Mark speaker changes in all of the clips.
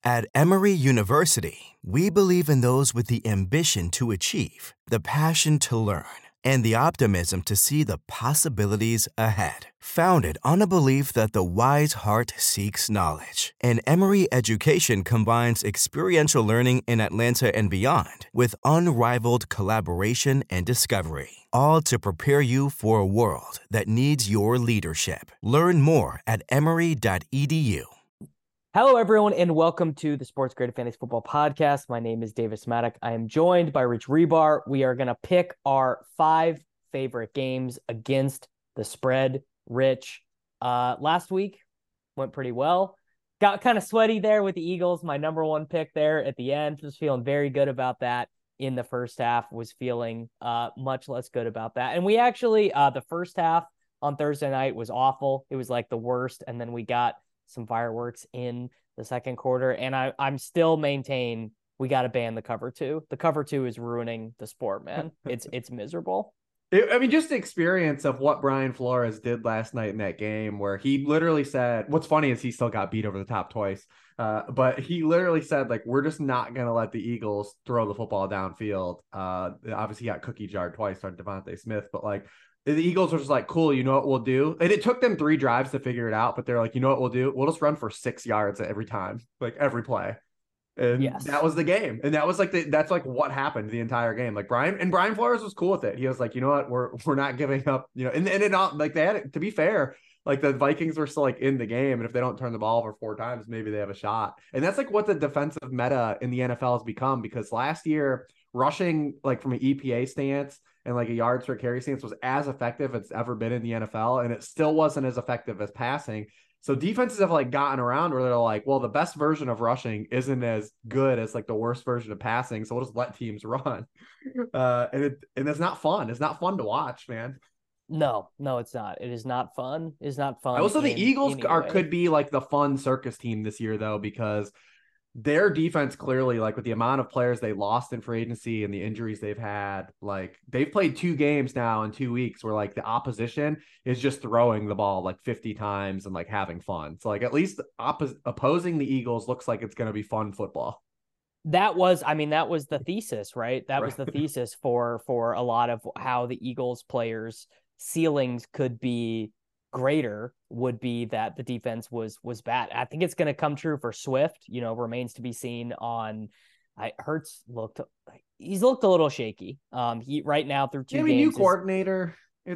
Speaker 1: At Emory University, we believe in those with the ambition to achieve, the passion to learn, and the optimism to see the possibilities ahead. Founded on a belief that the wise heart seeks knowledge, and Emory education combines experiential learning in Atlanta and beyond with unrivaled collaboration and discovery, all to prepare you for a world that needs your leadership. Learn more at emory.edu.
Speaker 2: Hello, everyone, and welcome to the Sports Grid Fantasy Football Podcast. My name is Davis Maddock. I am joined by Rich Rebar. We are going to pick our 5 favorite games against the spread. Rich, last week went pretty well. Got kind of sweaty there with the Eagles. My number 1 pick there at the end. Was feeling very good about that in the first half. Was feeling much less good about that. And we actually, the first half on Thursday night was awful. It was like the worst. And then we got some fireworks in the second quarter, and I'm still maintain we got to ban the cover 2. The cover 2 is ruining the sport, man. It's miserable.
Speaker 3: Just the experience of what Brian Flores did last night in that game, where he literally said, what's funny is he still got beat over the top twice, but he literally said, like, we're just not going to let the Eagles throw the football downfield. Obviously, he got cookie jarred twice on Devontae Smith, but like, the Eagles were just like, cool, you know what we'll do? And it took them 3 drives to figure it out, but they're like, you know what we'll do? We'll just run for 6 yards every time, like every play. And
Speaker 2: yes,
Speaker 3: that was the game. And that was like that's like what happened the entire game. Like Brian Flores was cool with it. He was like, you know what, we're not giving up, you know, and it all like they had it, to be fair, like the Vikings were still like in the game. And if they don't turn the ball over 4 times, maybe they have a shot. And that's like what the defensive meta in the NFL has become, because last year rushing, like from an EPA stance and like a yards per carry stance, was as effective as it's ever been in the NFL. And it still wasn't as effective as passing. So defenses have like gotten around where they're like, well, the best version of rushing isn't as good as like the worst version of passing. So we'll just let teams run. And it's not fun. It's not fun to watch, man.
Speaker 2: no, it's not. It is not fun. It's not fun.
Speaker 3: I also think Eagles could be like the fun circus team this year, though, because their defense clearly, like with the amount of players they lost in free agency and the injuries they've had, like they've played 2 games now in 2 weeks where like the opposition is just throwing the ball like 50 times and like having fun. So like at least opposing the Eagles looks like it's going to be fun football.
Speaker 2: That was the thesis, right? That was the thesis for a lot of how the Eagles players' ceilings could be greater, would be that the defense was bad. I think it's going to come true for Swift. You know, remains to be seen on. Hurts he's looked a little shaky. He right now through 2 games.
Speaker 3: New coordinator.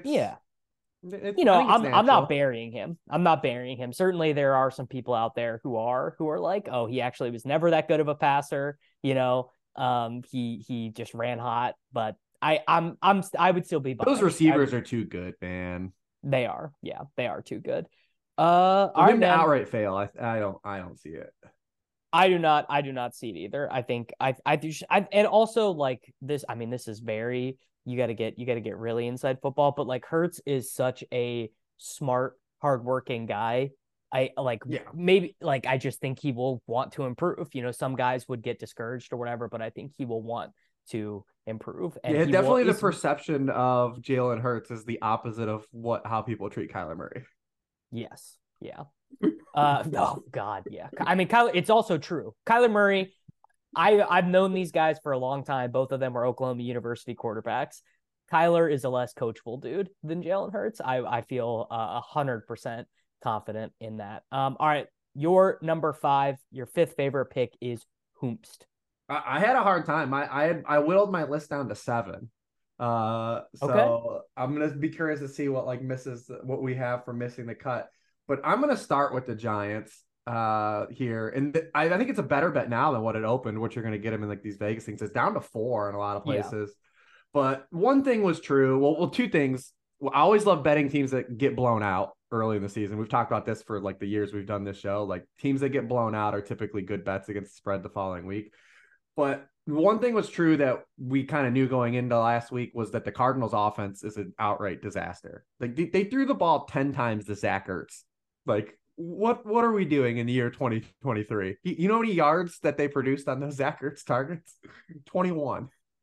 Speaker 2: I'm not burying him. Certainly there are some people out there who are like, oh, he actually was never that good of a passer. You know, he just ran hot, but I would still be
Speaker 3: those receivers are too good, man.
Speaker 2: They are. Yeah, they are too good.
Speaker 3: For them to outright fail, I don't see it.
Speaker 2: I do not see it either. I think I do. And also like this, I mean, this is very, you got to get really inside football, but like Hurts is such a smart, hardworking guy. Maybe like, I just think he will want to improve. You know, some guys would get discouraged or whatever, but I think he will want to improve. And
Speaker 3: definitely the perception of Jalen Hurts is the opposite of how people treat Kyler Murray.
Speaker 2: Yes. Yeah. Oh God. Yeah. I mean, it's also true. Kyler Murray, I've known these guys for a long time. Both of them are Oklahoma University quarterbacks. Kyler is a less coachable dude than Jalen Hurts. I feel 100% confident in that. All right. Your number 5, your 5th favorite pick is Hoomst.
Speaker 3: I had a hard time. I whittled my list down to 7. So I'm gonna be curious to see what what we have for missing the cut. But I'm gonna start with the Giants here, and I think it's a better bet now than what it opened. What you're gonna get them in like these Vegas things. It's down to 4 in a lot of places. Yeah. But one thing was true. Well, 2 things. Well, I always love betting teams that get blown out early in the season. We've talked about this for like the years we've done this show. Like teams that get blown out are typically good bets against the spread the following week. But one thing was true that we kind of knew going into last week was that the Cardinals offense is an outright disaster. Like they threw the ball 10 times to Zach Ertz. Like what are we doing in the year 2023? You know how many yards that they produced on those Zach Ertz targets? 21.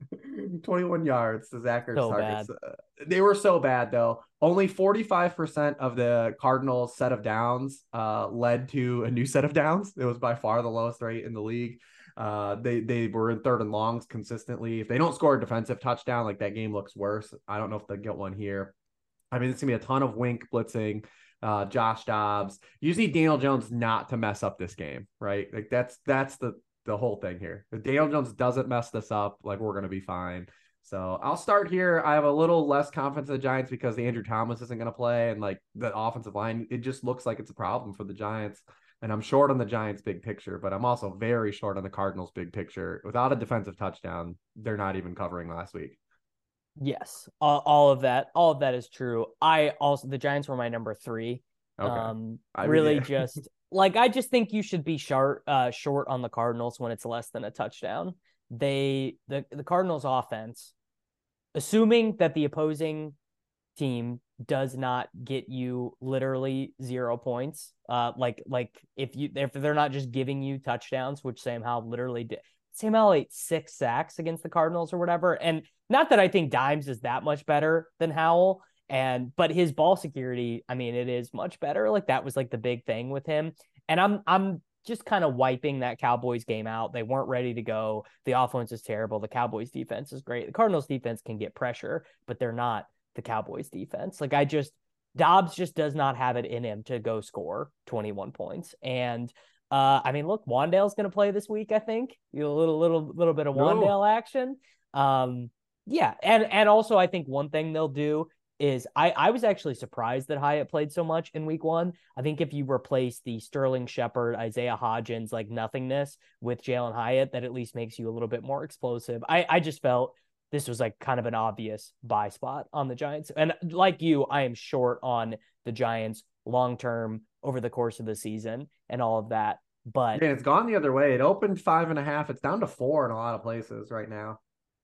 Speaker 3: 21 yards to Zach Ertz
Speaker 2: So
Speaker 3: targets.
Speaker 2: bad.
Speaker 3: They were so bad though. Only 45% of the Cardinals set of downs led to a new set of downs. It was by far the lowest rate in the league. They were in third and longs consistently. If they don't score a defensive touchdown, like that game looks worse. I don't know if they'll get one here. I mean, it's gonna be a ton of wink blitzing. Josh Dobbs. You need Daniel Jones not to mess up this game, right? Like that's the whole thing here. If Daniel Jones doesn't mess this up, like we're gonna be fine. So I'll start here. I have a little less confidence in the Giants because Andrew Thomas isn't going to play, and like the offensive line, it just looks like it's a problem for the Giants. And I'm short on the Giants' big picture, but I'm also very short on the Cardinals' big picture. Without a defensive touchdown, they're not even covering last week.
Speaker 2: Yes, all of that is true. The Giants were my number 3.
Speaker 3: Okay.
Speaker 2: Really just like I just think you should be short on the Cardinals when it's less than a touchdown. The Cardinals offense, assuming that the opposing team does not get you literally 0 points, like if they're not just giving you touchdowns, which Sam Howell literally did. Sam Howell ate 6 sacks against the Cardinals or whatever, and not that I think Dimes is that much better than Howell, but his ball security, I mean, it is much better. Like that was like the big thing with him, and I'm just kind of wiping that Cowboys game out. They weren't ready to go. The offense is terrible. The Cowboys defense is great. The Cardinals defense can get pressure, but they're not the Cowboys defense. Like Dobbs just does not have it in him to go score 21 points. And I mean, look, Wandale's going to play this week, I think. A little bit of Wandale action. Yeah. And also I think one thing they'll do is I was actually surprised that Hyatt played so much in week 1. I think if you replace the Sterling Shepard, Isaiah Hodgins, like nothingness with Jalen Hyatt, that at least makes you a little bit more explosive. I just felt this was like kind of an obvious buy spot on the Giants. And like you, I am short on the Giants long-term over the course of the season and all of that. But
Speaker 3: yeah, it's gone the other way. It opened 5.5. It's down to 4 in a lot of places right now.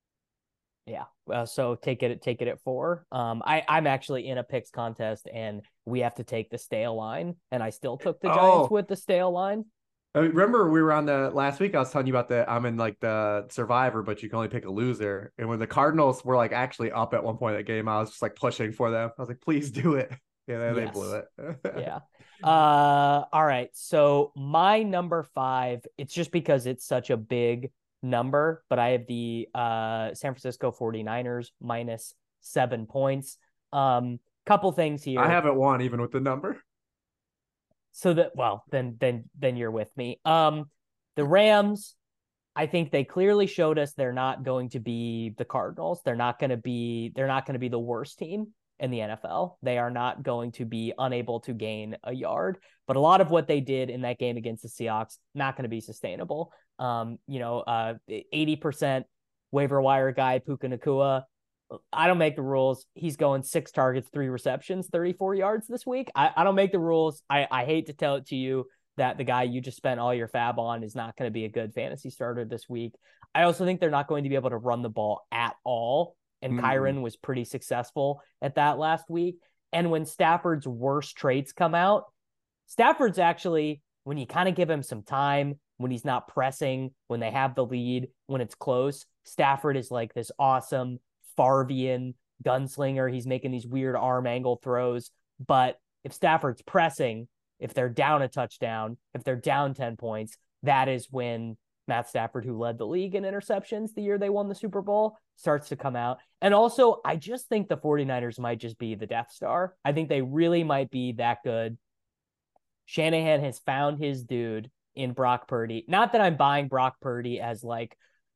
Speaker 2: Yeah. So take it at 4. I'm actually in a picks contest and we have to take the stale line. And I still took the Giants with the stale line.
Speaker 3: I remember we were on the last week. I was telling you about I'm in like the survivor, but you can only pick a loser. And when the Cardinals were like actually up at one point in the game, I was just like pushing for them. I was like, please do it. Yeah, they blew it.
Speaker 2: Yeah. All right. So my number 5, it's just because it's such a big number, but I have the San Francisco 49ers minus 7 points. Couple things here.
Speaker 3: I haven't won even with the number.
Speaker 2: So that, well, then you're with me. The Rams, I think they clearly showed us they're not going to be the Cardinals. They're not going to be the worst team in the NFL. They are not going to be unable to gain a yard, but a lot of what they did in that game against the Seahawks, not going to be sustainable. 80% waiver wire guy, Puka Nacua, I don't make the rules. He's going 6 targets, 3 receptions, 34 yards this week. I don't make the rules. I hate to tell it to you that the guy you just spent all your fab on is not going to be a good fantasy starter this week. I also think they're not going to be able to run the ball at all. And Kyren was pretty successful at that last week. And when Stafford's worst traits come out, Stafford's actually, when you kind of give him some time, when he's not pressing, when they have the lead, when it's close, Stafford is like this awesome Farvian gunslinger. He's making these weird arm angle throws. But if Stafford's pressing, if they're down a touchdown, if they're down 10 points, that is when Matt Stafford, who led the league in interceptions the year they won the Super Bowl, starts to come out. And also, I just think the 49ers might just be the Death Star. I think they really might be that good. Shanahan has found his dude in Brock Purdy. Not that I'm buying Brock Purdy as like,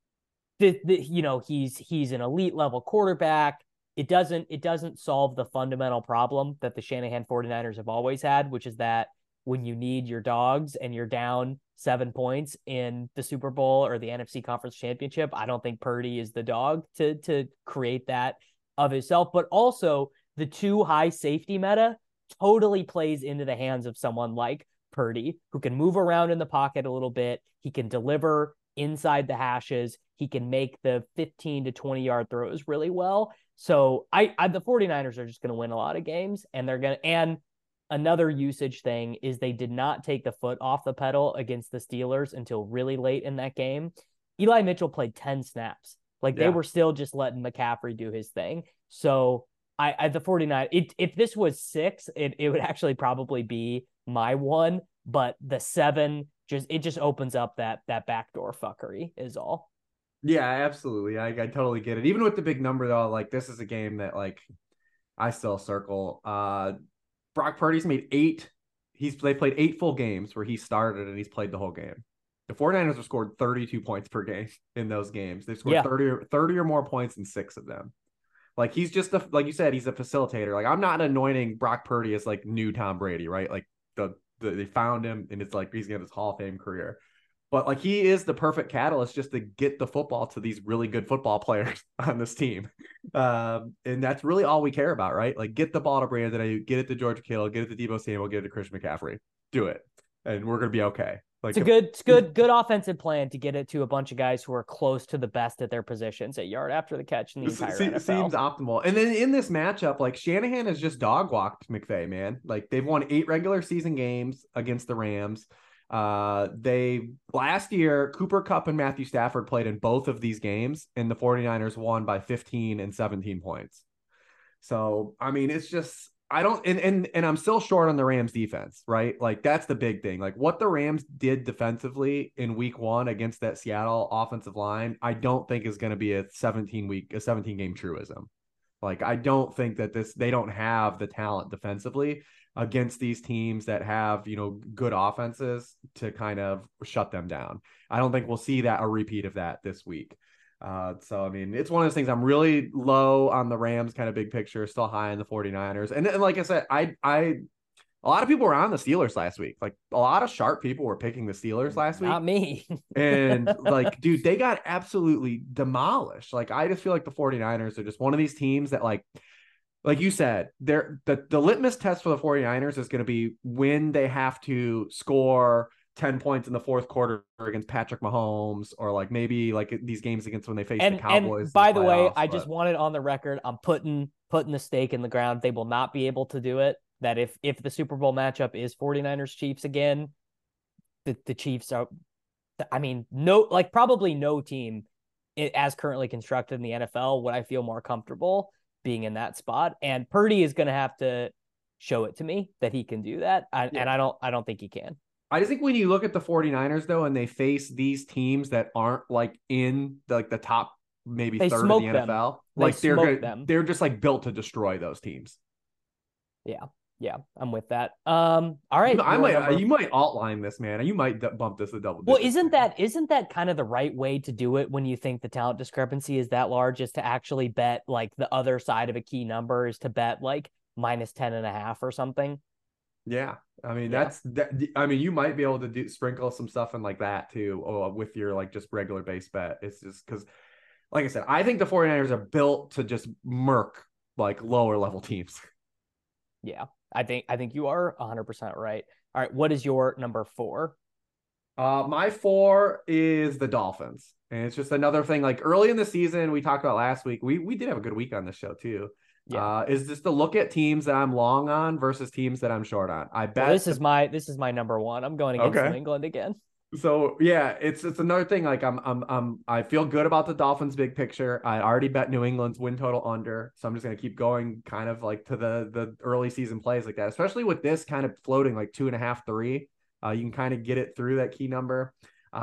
Speaker 2: he's an elite level quarterback. It doesn't solve the fundamental problem that the Shanahan 49ers have always had, which is that when you need your dogs and you're down 7 points in the Super Bowl or the NFC Conference Championship, I don't think Purdy is the dog to create that of himself. But also the too high safety meta totally plays into the hands of someone like Purdy, who can move around in the pocket a little bit. He can deliver inside the hashes. He can make the 15 to 20 yard throws really well. So the 49ers are just going to win a lot of games, and another usage thing is they did not take the foot off the pedal against the Steelers until really late in that game. Eli Mitchell played 10 snaps Like they were still just letting McCaffrey do his thing. So the 49, if this was 6, it would actually probably be my one, but the 7 just opens up that backdoor fuckery is all.
Speaker 3: Yeah, absolutely. I totally get it. Even with the big number though, like this is a game that like I still circle. Brock Purdy's made 8. They played 8 full games where he started and he's played the whole game. The 49ers have scored 32 points per game in those games. They've scored 30 or more points in 6 of them. Like he's just like you said, he's a facilitator. Like I'm not anointing Brock Purdy as like new Tom Brady, right? Like they found him and it's like he's gonna have his Hall of Fame career. But like he is the perfect catalyst just to get the football to these really good football players on this team. And that's really all we care about, right? Like get the ball to Brandon Aiyuk, get it to George Kittle, get it to Deebo Samuel, get it to Christian McCaffrey. Do it. And we're gonna be okay. Like
Speaker 2: it's good offensive plan to get it to a bunch of guys who are close to the best at their positions at yard after the catch in the entire NFL.
Speaker 3: Seems optimal. And then in this matchup, like Shanahan has just dog walked McVay, man. Like they've won 8 regular season games against the Rams. They last year, Cooper Kupp and Matthew Stafford played in both of these games, and the 49ers won by 15 and 17 points. So, I mean, it's just I don't and I'm still short on the Rams defense, right? Like that's the big thing. Like what the Rams did defensively in week 1 against that Seattle offensive line, I don't think is going to be a 17 game truism. Like I don't think that they don't have the talent defensively against these teams that have, good offenses to kind of shut them down. I don't think we'll see a repeat of that this week. So, I mean, it's one of those things. I'm really low on the Rams kind of big picture, still high on the 49ers. And like I said, a lot of people were on the Steelers last week. Like a lot of sharp people were picking the Steelers last week.
Speaker 2: Not me.
Speaker 3: And like, dude, they got absolutely demolished. Like, I just feel like the 49ers are just one of these teams that like you said, the litmus test for the 49ers is going to be when they have to score 10 points in the fourth quarter against Patrick Mahomes, or like maybe like these games against when they face the Cowboys.
Speaker 2: And by the way, I just wanted on the record, I'm putting the stake in the ground. They will not be able to do it. That if the Super Bowl matchup is 49ers Chiefs again, the Chiefs are, I mean, probably no team as currently constructed in the NFL would I feel more comfortable being in that spot. And Purdy is going to have to show it to me that he can do that. And I don't think he can.
Speaker 3: I just think when you look at the 49ers though, and they face these teams that aren't like in the top maybe third of the NFL, like they're just like built to destroy those teams.
Speaker 2: Yeah, I'm with that. All right.
Speaker 3: You might outline this, man. You might bump this a double digit.
Speaker 2: Well, isn't that kind of the right way to do it when you think the talent discrepancy is that large, is to actually bet like the other side of a key number, is to bet like minus 10.5 or something?
Speaker 3: Yeah. I mean, I mean, you might be able to sprinkle some stuff in like that too, with your like just regular base bet. It's just because, like I said, I think the 49ers are built to just murk like lower level teams.
Speaker 2: Yeah, I think you are 100% right. All right, what is your number 4?
Speaker 3: My 4 is the Dolphins, and it's just another thing. Like early in the season, we talked about last week. We did have a good week on this show too. Yeah. Is just to look at teams that I'm long on versus teams that I'm short on. I bet
Speaker 2: this is my number 1. I'm going against New England again.
Speaker 3: So yeah, it's another thing. Like I feel good about the Dolphins big picture. I already bet New England's win total under, so I'm just gonna keep going kind of like to the early season plays like that, especially with this kind of floating like 2.5, 3. You can kind of get it through that key number.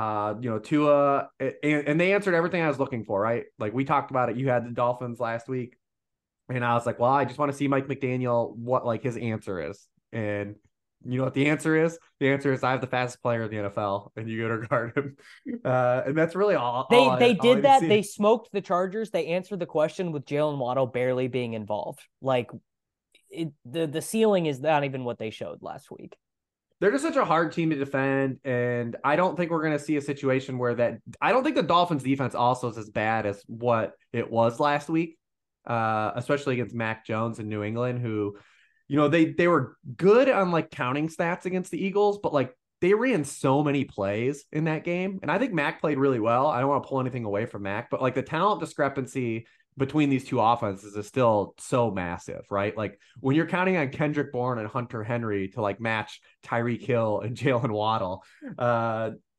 Speaker 3: Tua, and they answered everything I was looking for, right? Like we talked about it. You had the Dolphins last week. And I was like, well, I just want to see Mike McDaniel, what like his answer is. And you know what the answer is? The answer is I have the fastest player in the NFL, and you go to guard him. And that's really all.
Speaker 2: They did that. They smoked the Chargers. They answered the question with Jalen Waddle barely being involved. Like the ceiling is not even what they showed last week.
Speaker 3: They're just such a hard team to defend, and I don't think we're going to see a situation where I don't think the Dolphins defense also is as bad as what it was last week. Especially against Mac Jones in New England, who, they were good on like counting stats against the Eagles, but like they ran so many plays in that game. And I think Mac played really well. I don't want to pull anything away from Mac, but like the talent discrepancy between these two offenses is still so massive, right? Like when you're counting on Kendrick Bourne and Hunter Henry to like match Tyreek Hill and Jalen Waddle,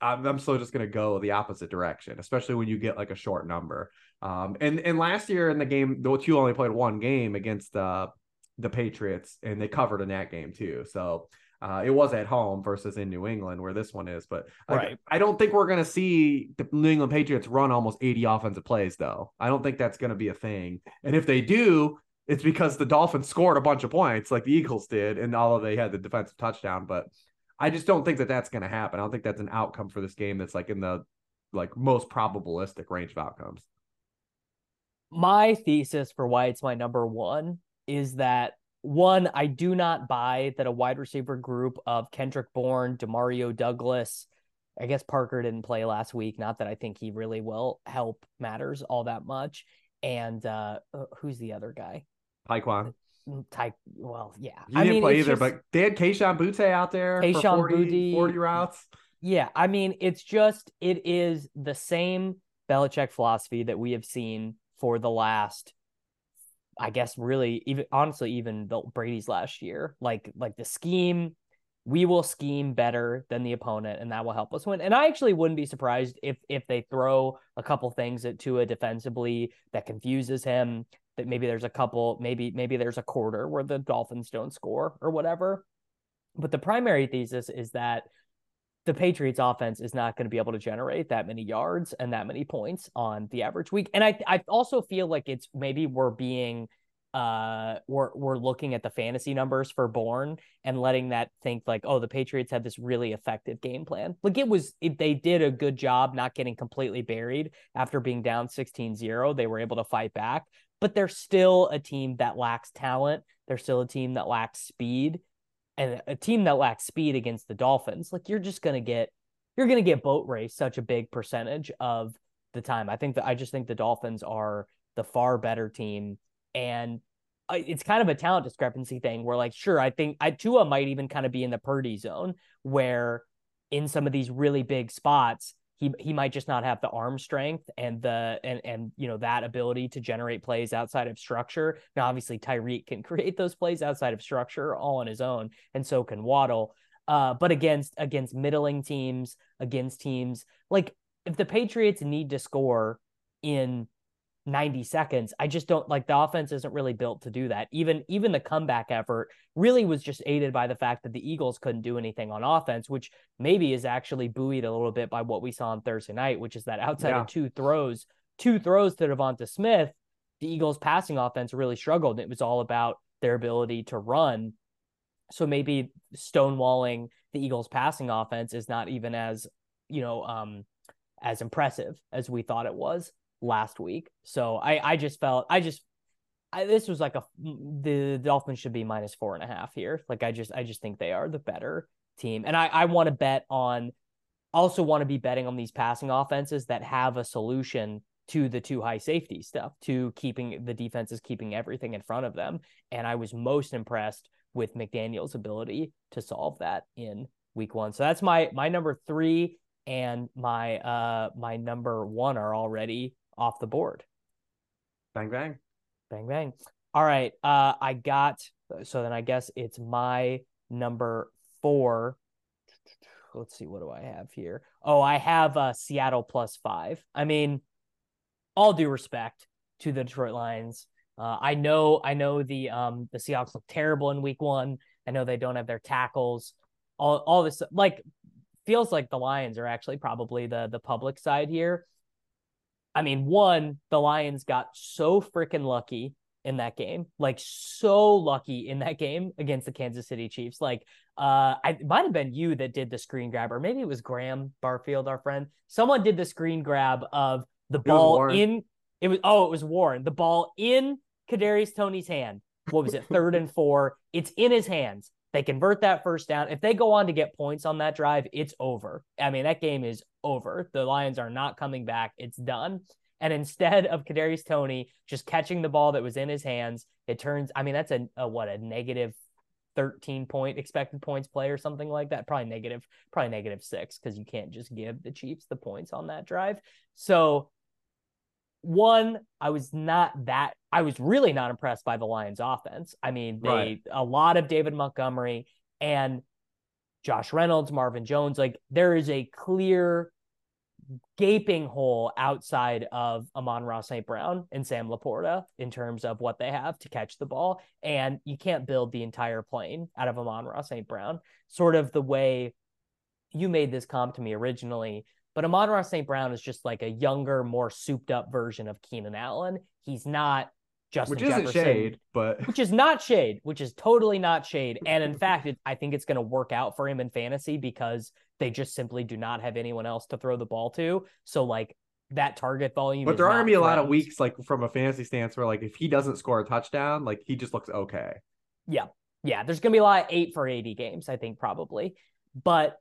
Speaker 3: I'm still just going to go the opposite direction, especially when you get like a short number. And last year in the game, the two only played one game against the Patriots, and they covered in that game too. So it was at home versus in New England where this one is. But
Speaker 2: Right.
Speaker 3: I don't think we're going to see the New England Patriots run almost 80 offensive plays, though. I don't think that's going to be a thing. And if they do, it's because the Dolphins scored a bunch of points like the Eagles did, and although they had the defensive touchdown. But I just don't think that that's going to happen. I don't think that's an outcome for this game that's like in the like most probabilistic range of outcomes.
Speaker 2: My thesis for why it's my number one is that one, I do not buy that a wide receiver group of Kendrick Bourne, Demario Douglas, I guess Parker didn't play last week. Not that I think he really will help matters all that much. And who's the other guy?
Speaker 3: Taekwon.
Speaker 2: Well, yeah.
Speaker 3: He didn't play either, but they had Kayshon Boutte out there for 40 routes.
Speaker 2: Yeah, I mean, it is the same Belichick philosophy that we have seen for the last, I guess, really, even honestly, even Brady's last year. Like the scheme, we will scheme better than the opponent, and that will help us win. And I actually wouldn't be surprised if they throw a couple things at Tua defensively that confuses him. That maybe there's a couple, maybe there's a quarter where the Dolphins don't score or whatever. But the primary thesis is that the Patriots offense is not going to be able to generate that many yards and that many points on the average week. And I also feel like it's maybe we're looking at the fantasy numbers for Bourne and letting that think like, oh, the Patriots had this really effective game plan. Like they did a good job not getting completely buried after being down 16-0. They were able to fight back, but they're still a team that lacks talent. They're still a team that lacks speed. And a team that lacks speed against the Dolphins, like you're going to get boat race such a big percentage of the time. I just think the Dolphins are the far better team. And it's kind of a talent discrepancy thing where like, sure, I think Tua might even kind of be in the Purdy zone where in some of these really big spots, he might just not have the arm strength and that ability to generate plays outside of structure. Now, obviously, Tyreek can create those plays outside of structure all on his own, and so can Waddle. But against middling teams, against teams like if the Patriots need to score in 90 seconds, I just don't like the offense isn't really built to do that. Even the comeback effort really was just aided by the fact that the Eagles couldn't do anything on offense, which maybe is actually buoyed a little bit by what we saw on Thursday night, which is that outside of two throws to Devonta Smith, the Eagles passing offense really struggled. It was all about their ability to run. So maybe stonewalling the Eagles passing offense is not even as impressive as we thought it was last week. So this was like the Dolphins should be -4.5 here. Like I just think they are the better team. And I want to be betting on these passing offenses that have a solution to the too high safety stuff, to keeping the defenses keeping everything in front of them. And I was most impressed with McDaniel's ability to solve that in week one. So that's my number 3 and my number 1 are already off the board.
Speaker 3: Bang, bang.
Speaker 2: Bang, bang. All right. So then I guess it's my number 4. Let's see. What do I have here? Oh, I have Seattle +5. I mean, all due respect to the Detroit Lions. I know the Seahawks look terrible in week 1. I know they don't have their tackles. All this like feels like the Lions are actually probably the public side here. I mean, one, the Lions got so freaking lucky in that game, like so lucky in that game against the Kansas City Chiefs. Like, it might have been you that did the screen grab, or maybe it was Graham Barfield, our friend. Someone did the screen grab of the ball in. It was Warren. The ball in Kadarius Toney's hand. What was it? 3rd and 4. It's in his hands. They convert that first down. If they go on to get points on that drive, it's over. I mean, that game is over. The Lions are not coming back. It's done. And instead of Kadarius Toney just catching the ball that was in his hands, it turns, I mean, that's a negative 13 point expected points play or something like that. Probably negative 6, because you can't just give the Chiefs the points on that drive. So one, I was really not impressed by the Lions offense. I mean, a lot of David Montgomery, and Josh Reynolds, Marvin Jones. Like there is a clear gaping hole outside of Amon-Ra St. Brown and Sam Laporta in terms of what they have to catch the ball. And you can't build the entire plane out of Amon-Ra St. Brown, sort of the way you made this comp to me originally. But Amon-Ra St. Brown is just like a younger, more souped up version of Keenan Allen. He's not Justin Jefferson.
Speaker 3: Which isn't shade, but...
Speaker 2: Which is not shade, which is totally not shade. And in fact, I think it's going to work out for him in fantasy because they just simply do not have anyone else to throw the ball to. So, like, that target volume.
Speaker 3: But there are going to be a lot of weeks, like, from a fantasy stance where, like, if he doesn't score a touchdown, like, he just looks okay.
Speaker 2: Yeah. Yeah. There's going to be a lot of 8 for 80 games, I think, probably. But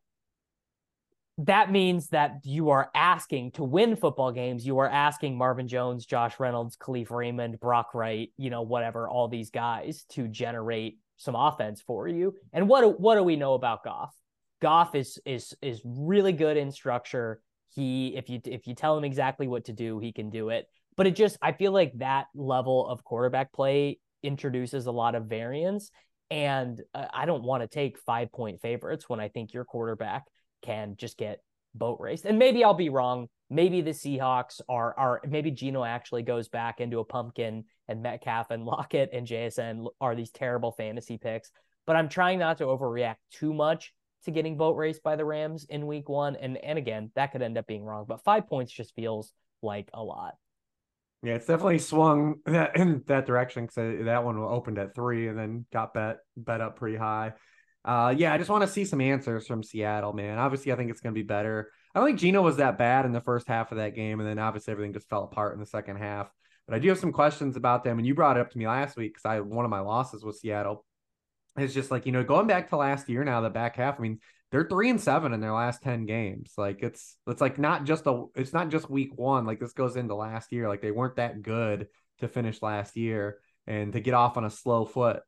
Speaker 2: that means that you are asking to win football games. You are asking Marvin Jones, Josh Reynolds, Khalif Raymond, Brock Wright, whatever, all these guys to generate some offense for you. And what do we know about Goff? Goff is really good in structure. If you tell him exactly what to do, he can do it. But I feel like that level of quarterback play introduces a lot of variance. And I don't want to take 5-point favorites when I think your quarterback can just get boat raced. And maybe I'll be wrong. Maybe the Seahawks maybe Geno actually goes back into a pumpkin and Metcalf and Lockett and JSN are these terrible fantasy picks. But I'm trying not to overreact too much to getting boat raced by the Rams in week 1. And again, that could end up being wrong. But 5 points just feels like a lot.
Speaker 3: Yeah, it's definitely swung in that direction because that one opened at 3 and then got bet up pretty high. I just want to see some answers from Seattle, man. Obviously, I think it's going to be better. I don't think Geno was that bad in the first half of that game, and then obviously everything just fell apart in the second half. But I do have some questions about them, and you brought it up to me last week because one of my losses was Seattle. It's just like, going back to last year now, the back half, I mean, they're 3-7 in their last 10 games. Like it's like it's not just week 1. Like this goes into last year. Like they weren't that good to finish last year. And to get off on a slow foot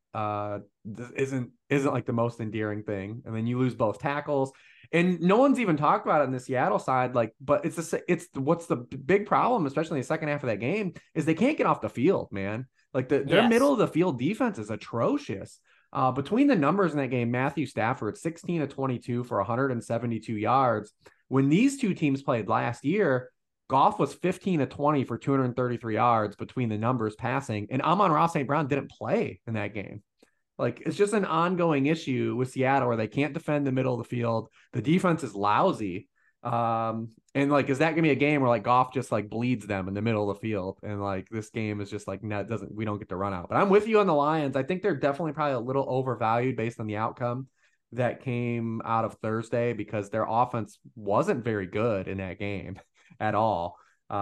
Speaker 3: isn't like the most endearing thing. And then you lose both tackles, and no one's even talked about it in the Seattle side. Like, but it's what's the big problem, especially in the second half of that game, is they can't get off the field, man. Like their middle of the field defense is atrocious. Between the numbers in that game, Matthew Stafford 16 of 22 for 172 yards. When these two teams played last year, Goff was 15 of 20 for 233 yards between the numbers passing, and Amon-Ra St. Brown didn't play in that game. Like, it's just an ongoing issue with Seattle where they can't defend the middle of the field. The defense is lousy. And like, is that going to be a game where like Goff just like bleeds them in the middle of the field? And like, this game is just like, we don't get to run out. But I'm with you on the Lions. I think they're definitely probably a little overvalued based on the outcome that came out of Thursday because their offense wasn't very good in that game at all.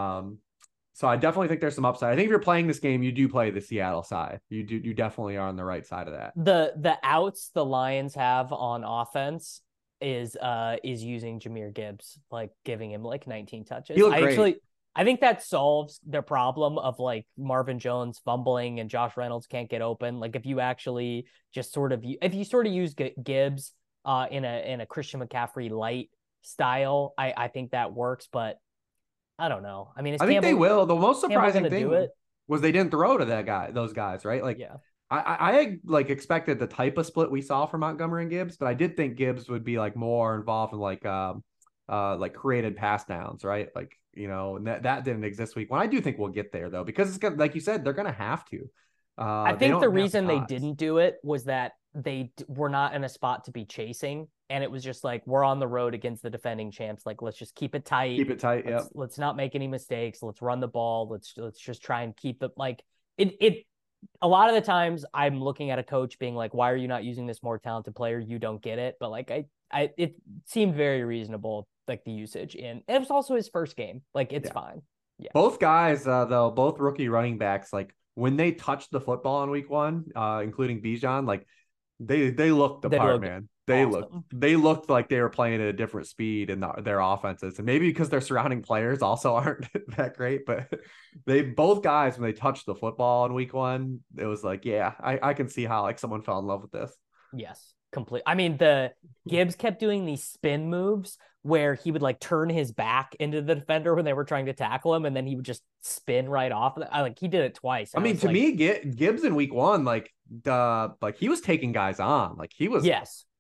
Speaker 3: So I definitely think there's some upside. I think if you're playing this game, you do play the Seattle side. You definitely are on the right side of that.
Speaker 2: The outs the Lions have on offense is using Jahmyr Gibbs, like giving him like 19 touches.
Speaker 3: He looked great.
Speaker 2: I think that solves their problem of like Marvin Jones fumbling and Josh Reynolds can't get open. Like if you actually just sort of use Gibbs in a Christian McCaffrey light style, I think that works. But I don't know. I mean,
Speaker 3: I think they will. The most surprising thing was they didn't throw to those guys, right? Like, yeah. I like expected the type of split we saw from Montgomery and Gibbs, but I did think Gibbs would be like more involved in like created pass downs, right? Like, and that didn't exist week 1. I do think we'll get there though, because it's like you said, they're going to have to.
Speaker 2: I think the reason they didn't do it was that they were not in a spot to be chasing. And it was just like, we're on the road against the defending champs. Like, let's just keep it tight.
Speaker 3: Yeah.
Speaker 2: Let's not make any mistakes. Let's run the ball. Let's just try and keep it like it. A lot of the times I'm looking at a coach being like, why are you not using this more talented player? You don't get it. But like, it seemed very reasonable, like the usage and it was also his first game. Like it's fine. Yeah.
Speaker 3: Both guys, though, both rookie running backs, like when they touched the football in week 1, including Bijan, like they looked the part, man. They looked like they were playing at a different speed in their offenses, and maybe because their surrounding players also aren't that great. But both guys, when they touched the football in week 1, it was like, yeah, I can see how like someone fell in love with this.
Speaker 2: Yes, complete. I mean, the Gibbs kept doing these spin moves where he would like turn his back into the defender when they were trying to tackle him, and then he would just spin right off. Like he did it twice.
Speaker 3: I mean, to me, Gibbs in week 1, like he was taking guys on. Like he was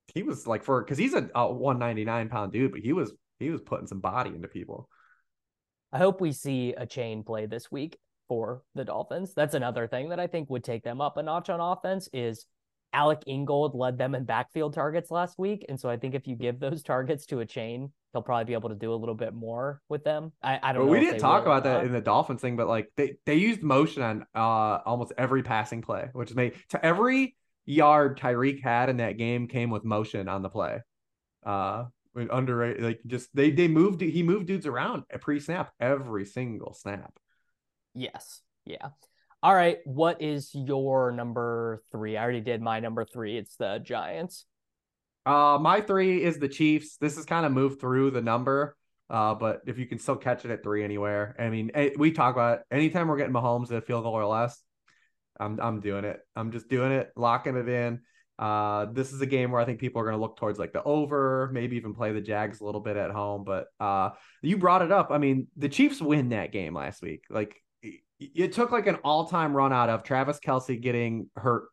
Speaker 3: he was like because he's a 199-pound dude, but he was putting some body into people.
Speaker 2: I hope we see a chain play this week for the Dolphins. That's another thing that I think would take them up a notch on offense is Alec Ingold led them in backfield targets last week. And so I think if you give those targets to a chain, he'll probably be able to do a little bit more with them. I don't know.
Speaker 3: We didn't talk about that in the Dolphins thing, but like they used motion on almost every passing play, which made to every yard Tyreek had in that game came with motion on the play. Underrated, like just he moved dudes around a pre-snap every single snap.
Speaker 2: Yes. Yeah. All right. What is your number 3? I already did my number 3. It's the Giants.
Speaker 3: My 3 is the Chiefs. This has kind of moved through the number. But if you can still catch it at 3 anywhere, I mean, we talk about anytime we're getting Mahomes at a field goal or less, I'm doing it. I'm just doing it, locking it in. This is a game where I think people are going to look towards like the over, maybe even play the Jags a little bit at home. But you brought it up. I mean, the Chiefs win that game last week. Like it took like an all-time run out of Travis Kelce getting hurt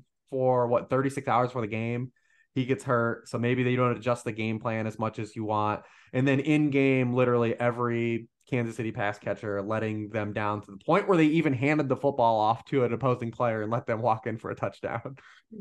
Speaker 3: 36 hours for the game. He gets hurt, so maybe they don't adjust the game plan as much as you want. And then in game, literally every Kansas City pass catcher letting them down to the point where they even handed the football off to an opposing player and let them walk in for a touchdown.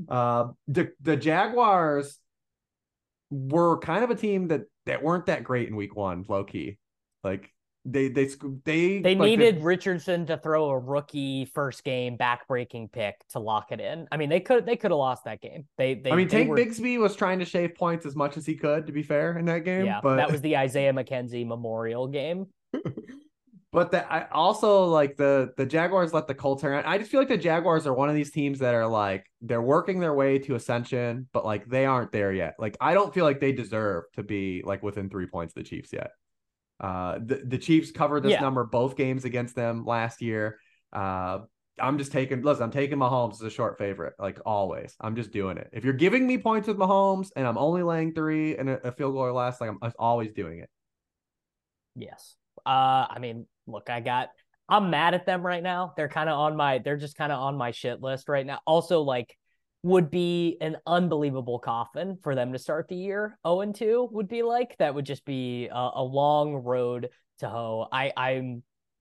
Speaker 3: The Jaguars were kind of a team that weren't that great in week 1, low key. Like they
Speaker 2: needed Richardson to throw a rookie first game backbreaking pick to lock it in. I mean, they could have lost that game. Tank
Speaker 3: Bigsby was trying to shave points as much as he could, to be fair, in that game.
Speaker 2: Yeah,
Speaker 3: but
Speaker 2: that was the Isaiah McKenzie Memorial game.
Speaker 3: But I also like the Jaguars let the Colts turn. I just feel like the Jaguars are one of these teams that are like they're working their way to ascension, but like they aren't there yet. Like I don't feel like they deserve to be like within 3 points of the Chiefs yet. The Chiefs covered this number both games against them last year. I'm taking Mahomes as a short favorite, like always. I'm just doing it. If you're giving me points with Mahomes and I'm only laying 3 and a field goal or less, like I'm always doing it.
Speaker 2: Yes. I mean, look, I'm mad at them right now. They're just kind of on my shit list right now. Also, like, would be an unbelievable coffin for them to start the year. 0-2 would be like, that would just be a long road to hoe. I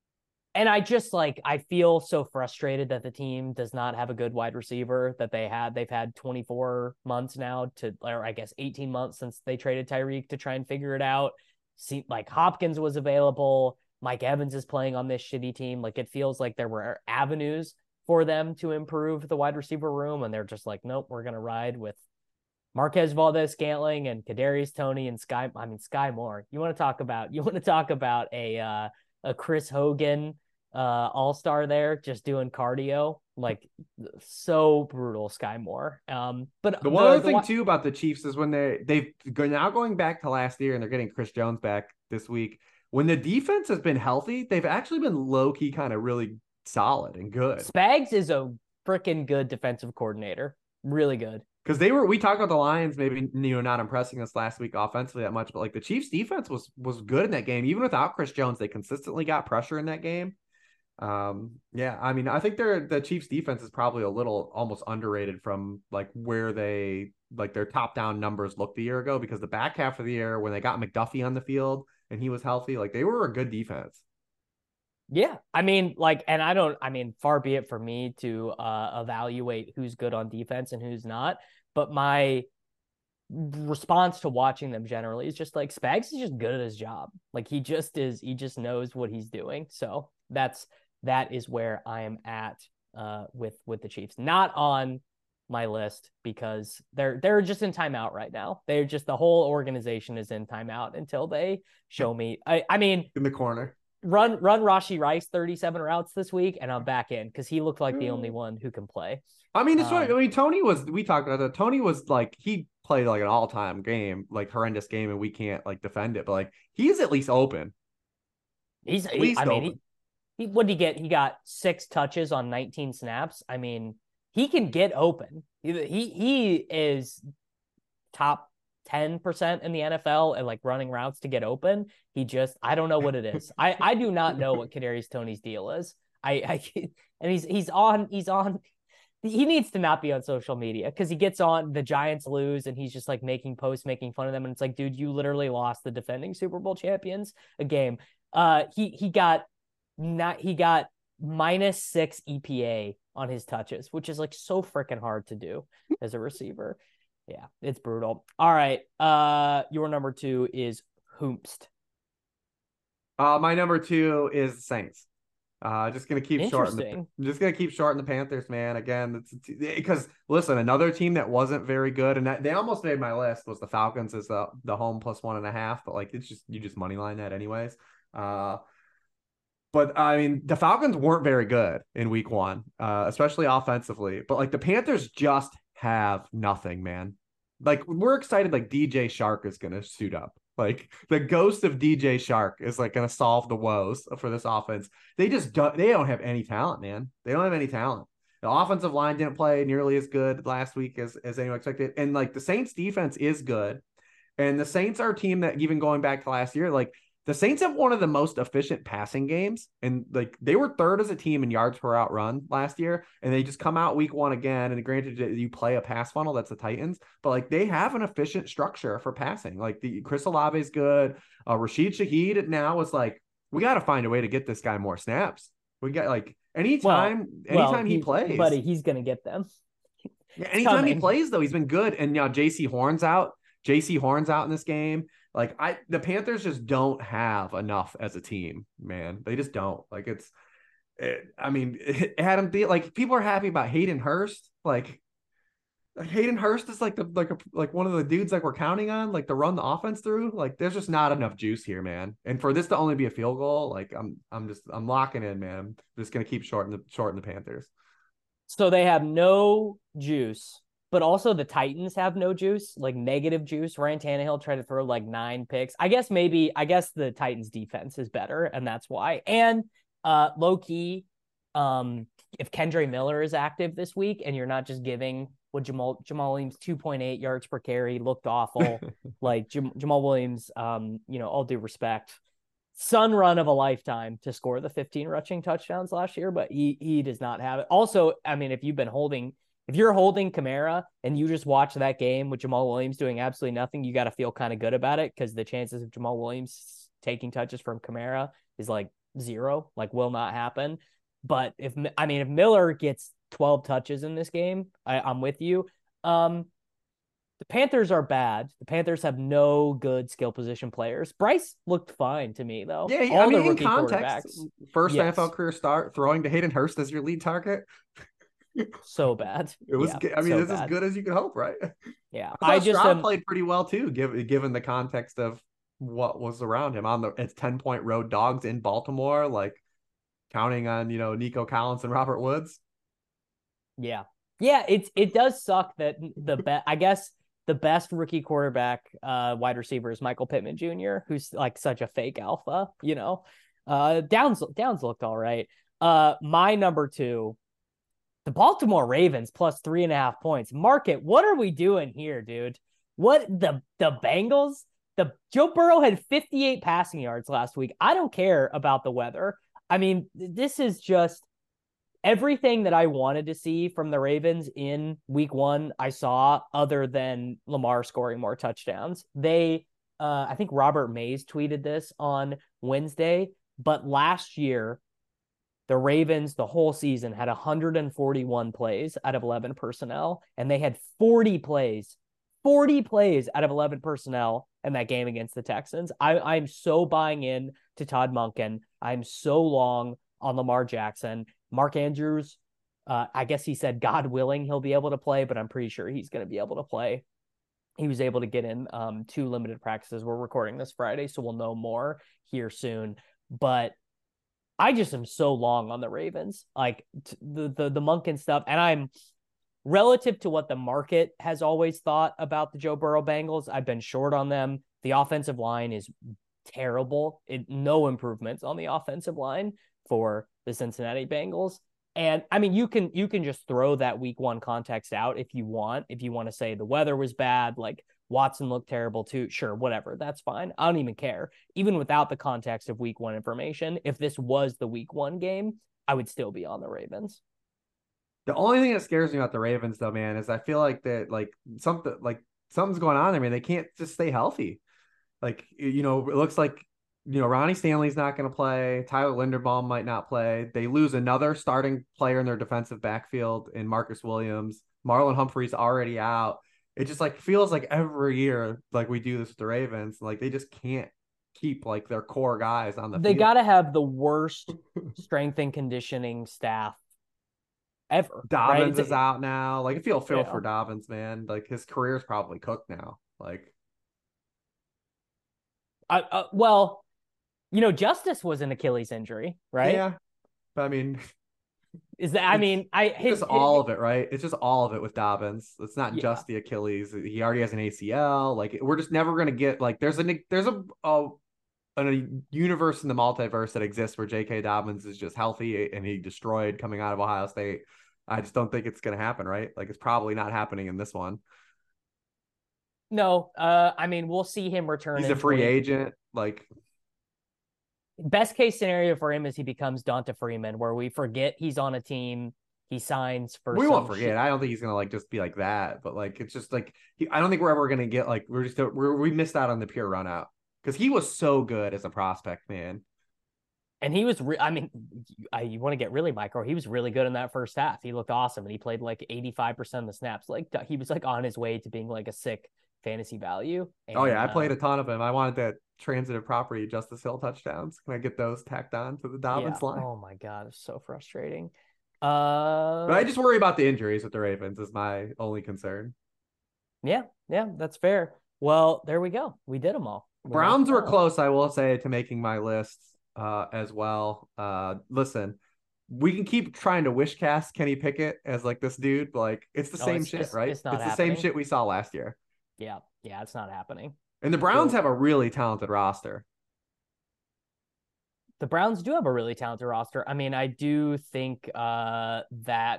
Speaker 2: feel so frustrated that the team does not have a good wide receiver that they've had 24 months now or I guess 18 months since they traded Tyreek to try and figure it out. See, like Hopkins was available. Mike Evans is playing on this shitty team. Like it feels like there were avenues for them to improve the wide receiver room. And they're just like, nope, we're going to ride with Marquez Valdes-Scantling and Kadarius Toney and Sky Moore. You want to talk about a Chris Hogan all-star there just doing cardio, like so brutal. Sky Moore. But
Speaker 3: the one other thing too about the Chiefs is when they've now going back to last year and they're getting Chris Jones back this week. When the defense has been healthy, they've actually been low-key kind of really solid and good.
Speaker 2: Spags is a freaking good defensive coordinator. Really good.
Speaker 3: Because we talked about the Lions maybe not impressing us last week offensively that much, but like the Chiefs defense was good in that game. Even without Chris Jones, they consistently got pressure in that game. Yeah, I mean, I think the Chiefs defense is probably a little almost underrated from like where they like their top down numbers looked a year ago, because the back half of the year when they got McDuffie on the field and he was healthy, like they were a good defense.
Speaker 2: Yeah. I mean, far be it for me to evaluate who's good on defense and who's not, but my response to watching them generally is just like Spags is just good at his job. Like he just knows what he's doing. So that is where I am at with the Chiefs. Not on my list because they're just in timeout right now. They're just, the whole organization is in timeout until they show me. I mean,
Speaker 3: in the corner.
Speaker 2: Run Rashee Rice 37 routes this week, and I'm back in because he looked like the only one who can play.
Speaker 3: I mean, it's right. I mean, we talked about that. Tony was like, he played like an all-time game, like horrendous game, and we can't like defend it, but like he's at least open.
Speaker 2: He's at least open. What did he get? He got 6 touches on 19 snaps. I mean, he can get open. He is top 10% in the NFL and like running routes to get open. I don't know what it is. I do not know what Kadarius Toney's deal is. And he's on he needs to not be on social media because he gets on the Giants lose and he's just like making posts, making fun of them. And it's like, dude, you literally lost the defending Super Bowl champions a game. He got -6 EPA on his touches, which is like so freaking hard to do as a receiver. Yeah, it's brutal. All right. Your number 2 is Hoomst.
Speaker 3: My number 2 is the Saints. Just gonna keep short.
Speaker 2: Interesting.
Speaker 3: I'm just gonna keep shorting the Panthers, man. Again, because listen, another team that wasn't very good, and they almost made my list was the Falcons as the home +1.5, but like it's just you just money line that anyways. But I mean, the Falcons weren't very good in week 1, especially offensively. But like the Panthers just have nothing, man. Like we're excited, like DJ Shark is gonna suit up. Like the ghost of DJ Shark is like going to solve the woes for this offense. They don't have any talent, man. They don't have any talent. The offensive line didn't play nearly as good last week as anyone expected. And like the Saints defense is good. And the Saints are a team that even going back to last year, like the Saints have one of the most efficient passing games. And like they were 3rd as a team in yards per out run last year. And they just come out week 1 again. And granted, you play a pass funnel, that's the Titans, but like they have an efficient structure for passing. Like the Chris Olave is good. Rashid Shaheed now is like, we got to find a way to get this guy more snaps. We got like anytime he plays,
Speaker 2: buddy, he's going to get them.
Speaker 3: Yeah, anytime he plays though, he's been good. And now JC Horn's out in this game. Like the Panthers just don't have enough as a team, man. They just don't. Like Adam Thielen, like people are happy about Hayden Hurst. Like Hayden Hurst is like one of the dudes like we're counting on, like to run the offense through. Like there's just not enough juice here, man. And for this to only be a field goal, like I'm locking in, man. I'm just gonna keep shorting the Panthers.
Speaker 2: So they have no juice. But also the Titans have no juice, like negative juice. Ryan Tannehill tried to throw like 9 picks. I guess the Titans defense is better, and that's why. And low key, if Kendre Miller is active this week and you're not just giving Jamal Williams 2.8 yards per carry, looked awful. Like Jamal Williams, all due respect, sun run of a lifetime to score the 15 rushing touchdowns last year, but he does not have it. Also, I mean, if you're holding Kamara and you just watch that game with Jamal Williams doing absolutely nothing, you got to feel kind of good about it because the chances of Jamal Williams taking touches from Kamara is like 0, like will not happen. But if Miller gets 12 touches in this game, I'm with you. The Panthers are bad. The Panthers have no good skill position players. Bryce looked fine to me, though.
Speaker 3: Yeah, in context, first NFL career start, throwing to Hayden Hurst as your lead target.
Speaker 2: So bad.
Speaker 3: It was. Yeah, it's as good as you could hope, right?
Speaker 2: Yeah,
Speaker 3: I just Stroud played pretty well too, given the context of what was around him it's 10-point road dogs in Baltimore, like counting on Nico Collins and Robert Woods.
Speaker 2: Yeah. It does suck that the best rookie quarterback wide receiver is Michael Pittman Jr., who's like such a fake alpha. Downs looked all right. My number 2. The Baltimore Ravens +3.5 points. Market, what are we doing here, dude? What the Bengals? Joe Burrow had 58 passing yards last week. I don't care about the weather. I mean, this is just everything that I wanted to see from the Ravens in week 1. I saw, other than Lamar scoring more touchdowns. I think Robert Mays tweeted this on Wednesday, but last year, the Ravens, the whole season, had 141 plays out of 11 personnel, and they had 40 plays out of 11 personnel in that game against the Texans. I'm so buying in to Todd Monken. I'm so long on Lamar Jackson. Mark Andrews, I guess he said, God willing, he'll be able to play, but I'm pretty sure he's going to be able to play. He was able to get in 2 limited practices. We're recording this Friday, so we'll know more here soon. But I just am so long on the Ravens, like the Monken stuff. And I'm relative to what the market has always thought about the Joe Burrow Bengals. I've been short on them. The offensive line is terrible. No improvements on the offensive line for the Cincinnati Bengals. And I mean, you can just throw that week 1 context out if you want to say the weather was bad, like Watson looked terrible too. Sure, whatever. That's fine. I don't even care. Even without the context of week 1 information, if this was the week 1 game, I would still be on the Ravens.
Speaker 3: The only thing that scares me about the Ravens, though, man, is I feel like that something's going on there. Man, they can't just stay healthy. Like, it looks like Ronnie Stanley's not going to play. Tyler Linderbaum might not play. They lose another starting player in their defensive backfield in Marcus Williams. Marlon Humphrey's already out. It just like feels like every year like we do this with the Ravens, like they just can't keep like their core guys on the
Speaker 2: They
Speaker 3: field.
Speaker 2: got to have the worst strength and conditioning staff ever.
Speaker 3: Dobbins
Speaker 2: right?
Speaker 3: is out now. Like I feel
Speaker 2: Yeah.
Speaker 3: for Dobbins, man. Like his career's probably cooked now. Like
Speaker 2: Well, Justice was an Achilles injury, right?
Speaker 3: yeah, but I mean,
Speaker 2: Is that? I mean,
Speaker 3: it's just all of it, right? It's just all of it with Dobbins. It's not
Speaker 2: Yeah.
Speaker 3: just the Achilles. He already has an ACL. Like we're just never gonna get like there's a universe in the multiverse that exists where J.K. Dobbins is just healthy and he destroyed coming out of Ohio State. I just don't think it's gonna happen, right? Like it's probably not happening in this one.
Speaker 2: No, I mean, we'll see him return.
Speaker 3: He's a free agent. Like
Speaker 2: best case scenario for him is he becomes Donta Freeman, where we forget he's on a team. He signs for.
Speaker 3: We won't forget. I don't think he's gonna like just be like that, but like it's just like I don't think we're ever gonna get like we missed out on the pure run out because he was so good as a prospect, man.
Speaker 2: And he was, I mean, you want to get really micro. He was really good in that first half. He looked awesome, and he played like 85% of the snaps. Like he was like on his way to being like a sick fantasy value. And,
Speaker 3: oh yeah, I played a ton of him. I wanted that transitive property Justice Hill touchdowns. Can I get those tacked on to the Dobbins line?
Speaker 2: Oh my god, it's so frustrating.
Speaker 3: But I just worry about the injuries with the Ravens is my only concern.
Speaker 2: Yeah, that's fair. Well, there we go. We did them all.
Speaker 3: Browns were close, I will say, to making my list as well. Listen, we can keep trying to wish cast Kenny Pickett as like this dude, but like it's the same shit, right?
Speaker 2: It's not
Speaker 3: the same shit we saw last year.
Speaker 2: Yeah, it's not happening.
Speaker 3: And the Browns have a really talented roster.
Speaker 2: The Browns do have a really talented roster. I mean, I do think that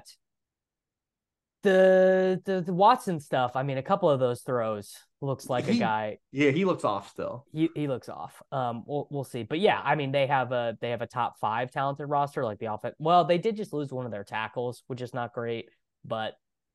Speaker 2: the Watson stuff, I mean, a couple of those throws looks like a guy.
Speaker 3: Yeah, he looks off still.
Speaker 2: He looks off. We'll see. But yeah, I mean, they have a top 5 talented roster, like the offense. Well, they did just lose one of their tackles, which is not great, but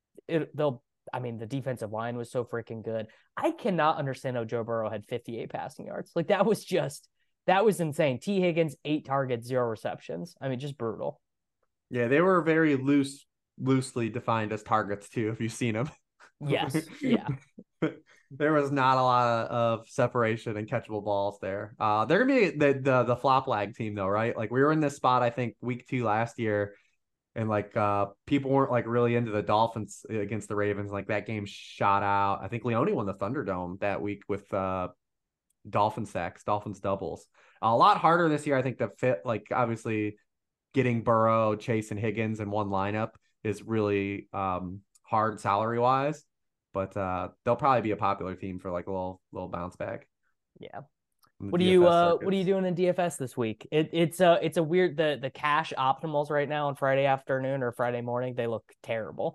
Speaker 2: I mean, the defensive line was so freaking good. I cannot understand how Joe Burrow had 58 passing yards. Like that was insane. T. Higgins, 8 targets, 0 receptions. I mean, just brutal.
Speaker 3: Yeah, they were very loosely defined as targets too, if you've seen them.
Speaker 2: Yes. Yeah.
Speaker 3: There was not a lot of separation and catchable balls there. They're gonna be the flop lag team though, right? Like we were in this spot, I think, week 2 last year, and like people weren't like really into the Dolphins against the Ravens. Like that game shot out. I think Leone won the Thunderdome that week with Dolphin sacks, Dolphins doubles. A lot harder this year, I think, to fit. Like obviously, getting Burrow, Chase, and Higgins in one lineup is really hard salary wise, but they'll probably be a popular team for like a little bounce back.
Speaker 2: Yeah. What are you doing in DFS this week? It's a weird the cash optimals right now on Friday afternoon or Friday morning. They look terrible.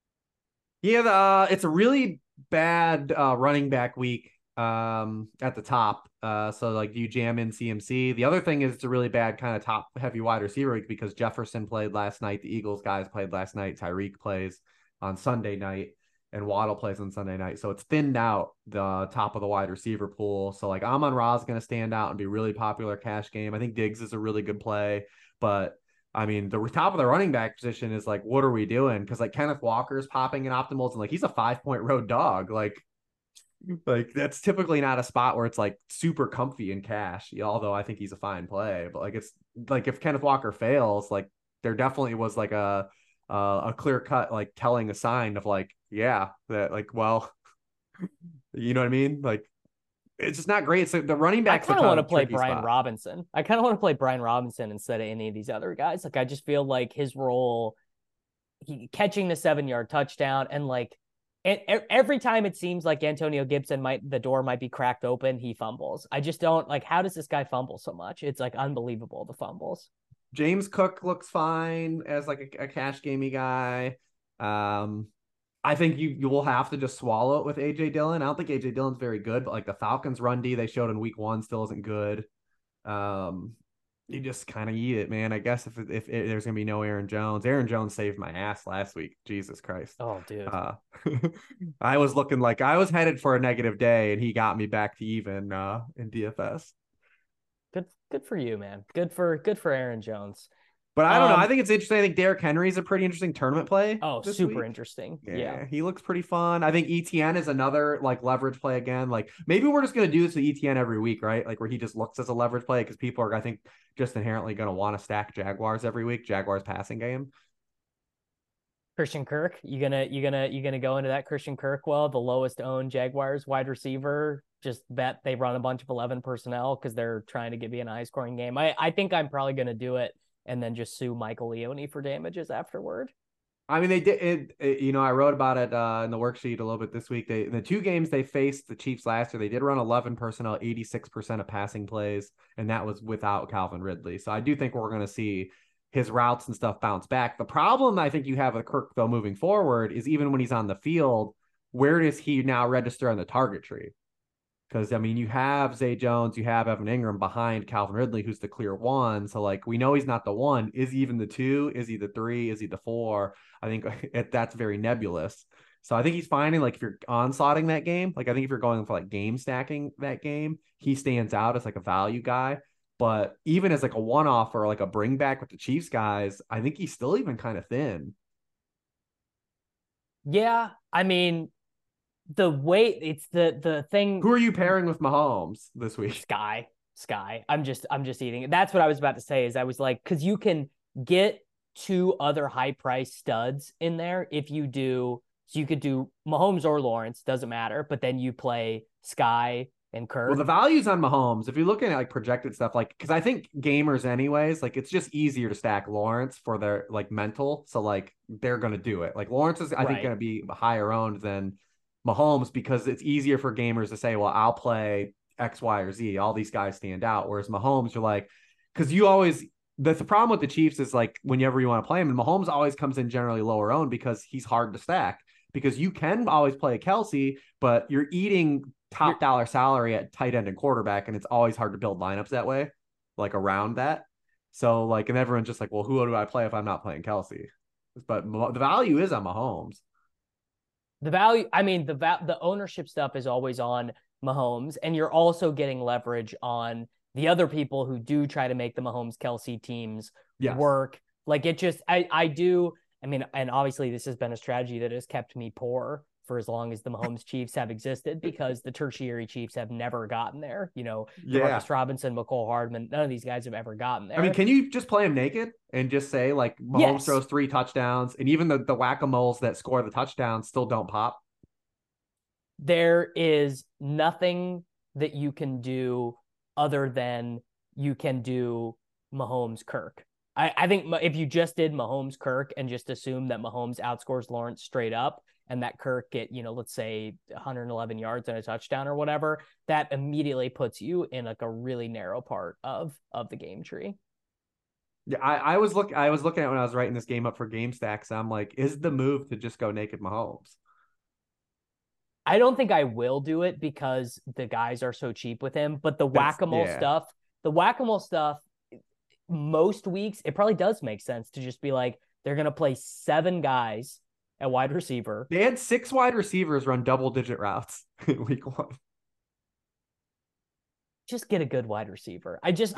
Speaker 3: Yeah, it's a really bad running back week at the top. So like, do you jam in CMC? The other thing is it's a really bad kind of top heavy wide receiver week because Jefferson played last night. The Eagles guys played last night. Tyreek plays on Sunday night and Waddle plays on Sunday night. So it's thinned out the top of the wide receiver pool. So like Amon-Ra is going to stand out and be really popular cash game. I think Diggs is a really good play, but I mean, the top of the running back position is like, what are we doing? Because like Kenneth Walker's popping in optimals and like he's a 5-point road dog. Like that's typically not a spot where it's like super comfy in cash, although I think he's a fine play. But like it's like if Kenneth Walker fails, like there definitely was like a clear cut like telling a sign of like, yeah, that like, well, you know what I mean? Like it's just not great. So the running back.
Speaker 2: I kind of want to play Brian Robinson. I kind of want to play Brian Robinson instead of any of these other guys. Like I just feel like his role, catching the 7-yard touchdown, and like every time it seems like Antonio Gibson the door might be cracked open, he fumbles. I just don't like, how does this guy fumble so much? It's like unbelievable, the fumbles.
Speaker 3: James Cook looks fine as like a cash gamey guy. I think you will have to just swallow it with AJ Dillon. I don't think AJ Dillon's very good, but like the Falcons run D they showed in week 1 still isn't good. Yeah, You just kind of eat it, man. I guess if there's gonna be no Aaron Jones saved my ass last week. Jesus Christ.
Speaker 2: Oh, dude.
Speaker 3: Uh, I was looking like I was headed for a negative day, and he got me back to even in DFS.
Speaker 2: Good for you, man. Good for Aaron Jones.
Speaker 3: But I don't know. I think it's interesting. I think Derrick Henry is a pretty interesting tournament play.
Speaker 2: Oh,
Speaker 3: this
Speaker 2: super
Speaker 3: week.
Speaker 2: interesting.
Speaker 3: Yeah, he looks pretty fun. I think ETN is another like leverage play again. Like maybe we're just gonna do this with ETN every week, right? Like where he just looks as a leverage play because people are, I think, just inherently gonna want to stack Jaguars every week. Jaguars passing game.
Speaker 2: Christian Kirk, you gonna go into that Christian Kirk? Well, the lowest owned Jaguars wide receiver. Just bet they run a bunch of 11 personnel because they're trying to give you an high scoring game. I think I'm probably gonna do it and then just sue Michael Leone for damages afterward.
Speaker 3: I mean, they did it, I wrote about it in the worksheet a little bit this week. The two games they faced the Chiefs last year, they did run 11 personnel, 86% of passing plays, and that was without Calvin Ridley. So I do think we're going to see his routes and stuff bounce back. The problem I think you have with Kirk, though, moving forward is even when he's on the field, where does he now register on the target tree? Because, I mean, you have Zay Jones, you have Evan Ingram behind Calvin Ridley, who's the clear one. So, like, we know he's not the one. Is he even the two? Is he the three? Is he the four? I think that's very nebulous. So I think he's finding, like, if you're onslaughting that game, like, I think if you're going for, like, game stacking that game, he stands out as, like, a value guy. But even as, like, a one-off or, like, a bring back with the Chiefs guys, I think he's still even kind of thin.
Speaker 2: Yeah, I mean, the weight, it's the thing.
Speaker 3: Who are you pairing with Mahomes this week?
Speaker 2: Sky. I'm just eating it. That's what I was about to say is I was like, because you can get two other high price studs in there if you do. So you could do Mahomes or Lawrence, doesn't matter. But then you play Sky and Kirk.
Speaker 3: Well, the value's on Mahomes. If you're looking at like projected stuff, like because I think gamers, anyways, like it's just easier to stack Lawrence for their like mental. So like they're gonna do it. Like Lawrence is, I think, gonna be higher owned than Mahomes because it's easier for gamers to say, well, I'll play X, Y, or Z. All these guys stand out. Whereas Mahomes, you're like, because you always, the problem with the Chiefs is like whenever you want to play him, and Mahomes always comes in generally lower owned because he's hard to stack. Because you can always play a Kelsey, but you're eating top dollar salary at tight end and quarterback, and it's always hard to build lineups that way, like around that. So like, and everyone's just like, well, who do I play if I'm not playing Kelsey? But the value is on Mahomes.
Speaker 2: The value, I mean, the ownership stuff is always on Mahomes, and you're also getting leverage on the other people who do try to make the Mahomes Kelsey teams work. Like it just, I do. I mean, and obviously this has been a strategy that has kept me poor for as long as the Mahomes Chiefs have existed because the tertiary Chiefs have never gotten there. You know, Demarcus Robinson, McCole Hardman, none of these guys have ever gotten there.
Speaker 3: I mean, can you just play him naked and just say like Mahomes throws 3 touchdowns and even the whack-a-moles that score the touchdowns still don't pop?
Speaker 2: There is nothing that you can do other than you can do Mahomes Kirk. I think if you just did Mahomes Kirk and just assume that Mahomes outscores Lawrence straight up and that Kirk get, let's say 111 yards and a touchdown or whatever, that immediately puts you in like a really narrow part of the game tree.
Speaker 3: Yeah, I was looking at when I was writing this game up for Game Stacks. I'm like, is the move to just go naked Mahomes?
Speaker 2: I don't think I will do it because the guys are so cheap with him, but the whack-a-mole stuff, most weeks, it probably does make sense to just be like, they're going to play 7 guys at wide receiver.
Speaker 3: They had 6 wide receivers run double-digit routes in week 1.
Speaker 2: Just get a good wide receiver. I do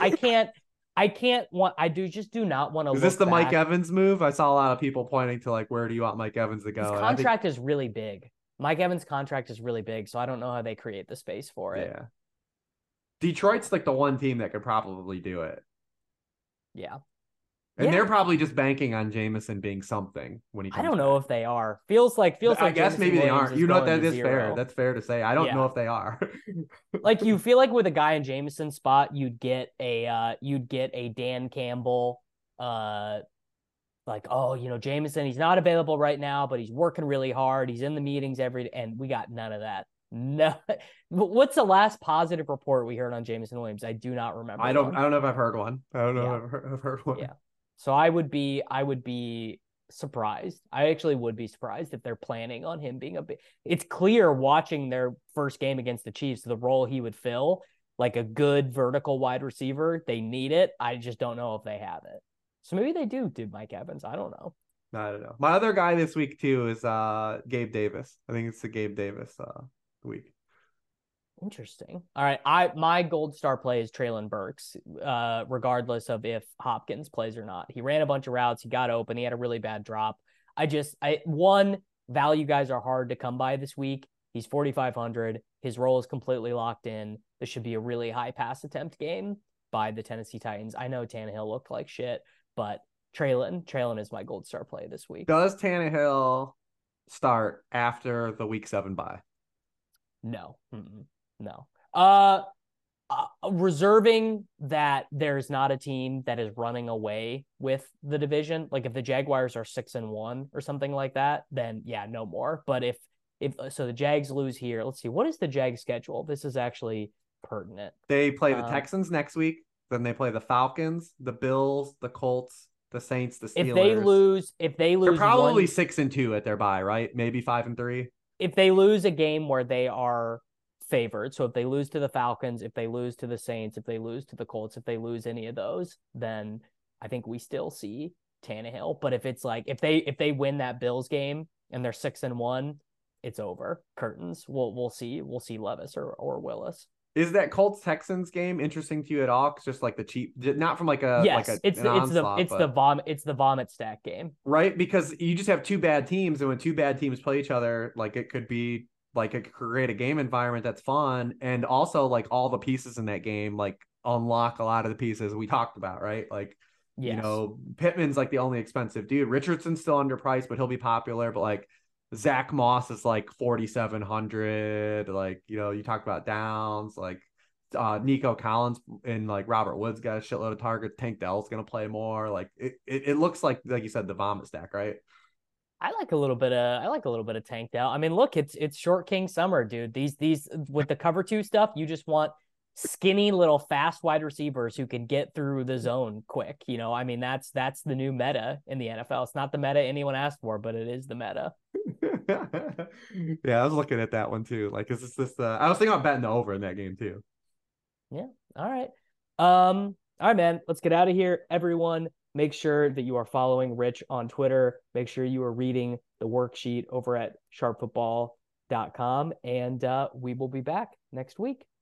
Speaker 2: not want to.
Speaker 3: Is this the Mike Evans move? I saw a lot of people pointing to like, where do you want Mike Evans to go?
Speaker 2: His contract is really big. Mike Evans' contract is really big, so I don't know how they create the space for it.
Speaker 3: Yeah. Detroit's like the one team that could probably do it.
Speaker 2: Yeah.
Speaker 3: And they're probably just banking on Jameson being something when he comes
Speaker 2: I don't know if they are. Feels like
Speaker 3: I guess
Speaker 2: Jameson
Speaker 3: maybe they
Speaker 2: Williams
Speaker 3: aren't. You know what, that is
Speaker 2: 0.
Speaker 3: fair. That's fair to say. I don't know if they are.
Speaker 2: Like you feel like with a guy in Jameson's spot, you'd get a Dan Campbell, like, oh, Jameson, he's not available right now, but he's working really hard. He's in the meetings every day, and we got none of that. No. What's the last positive report we heard on Jameson Williams? I do not remember.
Speaker 3: I don't know if I've heard one. I don't know if I've heard one.
Speaker 2: Yeah. So I would be surprised. I actually would be surprised if they're planning on him being it's clear watching their first game against the Chiefs, the role he would fill like a good vertical wide receiver. They need it. I just don't know if they have it. So maybe they do Mike Evans. I don't know.
Speaker 3: I don't know. My other guy this week too is Gabe Davis. I think it's the Gabe Davis week.
Speaker 2: Interesting. All right. My gold star play is Treylon Burks, regardless of if Hopkins plays or not. He ran a bunch of routes. He got open. He had a really bad drop. One, value guys are hard to come by this week. He's 4,500. His role is completely locked in. This should be a really high pass attempt game by the Tennessee Titans. I know Tannehill looked like shit, but Treylon is my gold star play this week.
Speaker 3: Does Tannehill start after the week 7 bye?
Speaker 2: No. No. Reserving that there's not a team that is running away with the division. Like if the Jaguars are 6-1 or something like that, then yeah, no more. But if so, the Jags lose here. Let's see, what is the Jags schedule? This is actually pertinent.
Speaker 3: They play the Texans next week. Then they play the Falcons, the Bills, the Colts, the Saints, the Steelers.
Speaker 2: If they lose,
Speaker 3: they're probably 6-2 at their bye, right? Maybe 5-3.
Speaker 2: If they lose a game where they are favored, so if they lose to the Falcons, if they lose to the Saints, if they lose to the Colts, if they lose any of those, then I think we still see Tannehill. But if it's like if they win that Bills game and they're 6-1, it's over. Curtains. We'll see Levis or Willis.
Speaker 3: Is that Colts Texans game interesting to you at all? It's just like the cheap, not from like a
Speaker 2: yes,
Speaker 3: like
Speaker 2: it's the vomit stack game,
Speaker 3: right? Because you just have two bad teams, and when two bad teams play each other, like it could be like it could create a game environment that's fun, and also like all the pieces in that game like unlock a lot of the pieces we talked about, right? Like
Speaker 2: yes.
Speaker 3: You know, Pittman's like the only expensive dude. Richardson's still underpriced, but he'll be popular. But like Zach Moss is like 4,700. Like, you know, you talked about Downs, like Nico Collins and like Robert Woods got a shitload of targets. Tank Dell's gonna play more. Like it looks like you said, the vomit stack, right?
Speaker 2: I like a little bit of Tank Dell. I mean, look, it's short king summer, dude. These with the cover 2 stuff, you just want skinny little fast wide receivers who can get through the zone quick. You know, I mean, that's the new meta in the NFL. It's not the meta anyone asked for, but it is the meta.
Speaker 3: Yeah, I was looking at that one too. Like, is this I was thinking about betting the over in that game too.
Speaker 2: Yeah. All right. All right, man. Let's get out of here. Everyone, make sure that you are following Rich on Twitter. Make sure you are reading the worksheet over at sharpfootball.com. And we will be back next week.